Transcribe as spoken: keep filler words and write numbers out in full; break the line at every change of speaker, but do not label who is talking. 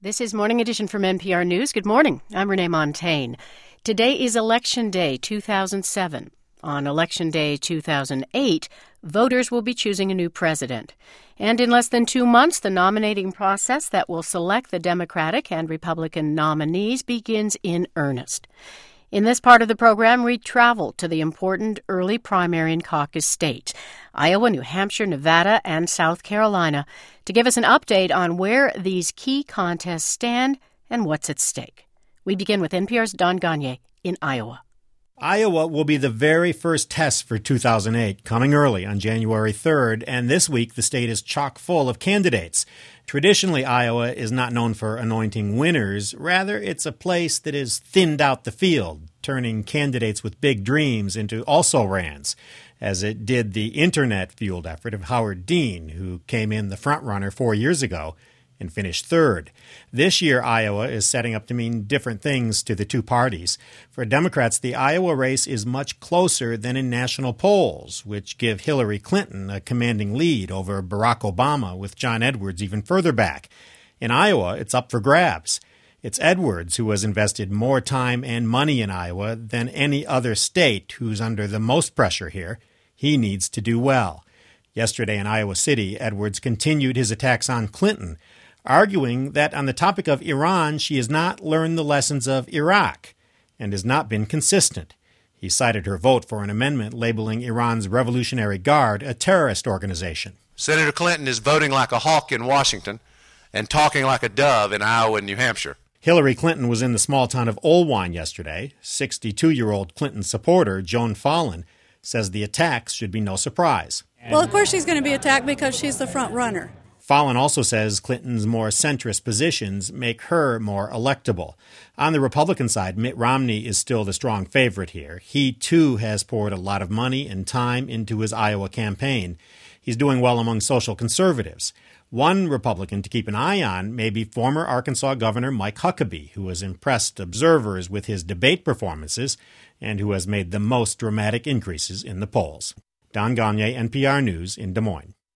This is Morning Edition from N P R News. Good morning. I'm Renee Montaigne. Today is Election Day two thousand seven. On Election Day two thousand eight, voters will be choosing a new president. And in less than two months, the nominating process that will select the Democratic and Republican nominees begins in earnest. In this part of the program, we travel to the important early primary and caucus states, Iowa, New Hampshire, Nevada, and South Carolina, to give us an update on where these key contests stand and what's at stake. We begin with N P R's Don Gonyea in Iowa.
Iowa will be the very first test for two thousand eight, coming early on January third, and this week the state is chock full of candidates. Traditionally, Iowa is not known for anointing winners. Rather, it's a place that has thinned out the field, turning candidates with big dreams into also-rans, as it did the internet-fueled effort of Howard Dean, who came in the front-runner four years ago and finished third. This year, Iowa is setting up to mean different things to the two parties. For Democrats, the Iowa race is much closer than in national polls, which give Hillary Clinton a commanding lead over Barack Obama, with John Edwards even further back. In Iowa, it's up for grabs. It's Edwards who has invested more time and money in Iowa than any other state who's under the most pressure here. He needs to do well. Yesterday in Iowa City, Edwards continued his attacks on Clinton, arguing that on the topic of Iran, she has not learned the lessons of Iraq and has not been consistent. He cited her vote for an amendment labeling Iran's Revolutionary Guard a terrorist organization.
Senator Clinton is voting like a hawk in Washington and talking like a dove in Iowa and New Hampshire.
Hillary Clinton was in the small town of Olwine yesterday. sixty-two-year-old Clinton supporter Joan Fallon says the attacks should be no surprise.
Well, of course she's going to be attacked because she's the front runner.
Fallon also says Clinton's more centrist positions make her more electable. On the Republican side, Mitt Romney is still the strong favorite here. He, too, has poured a lot of money and time into his Iowa campaign. He's doing well among social conservatives. One Republican to keep an eye on may be former Arkansas Governor Mike Huckabee, who has impressed observers with his debate performances and who has made the most dramatic increases in the polls. Don Gonyea, N P R News in Des Moines.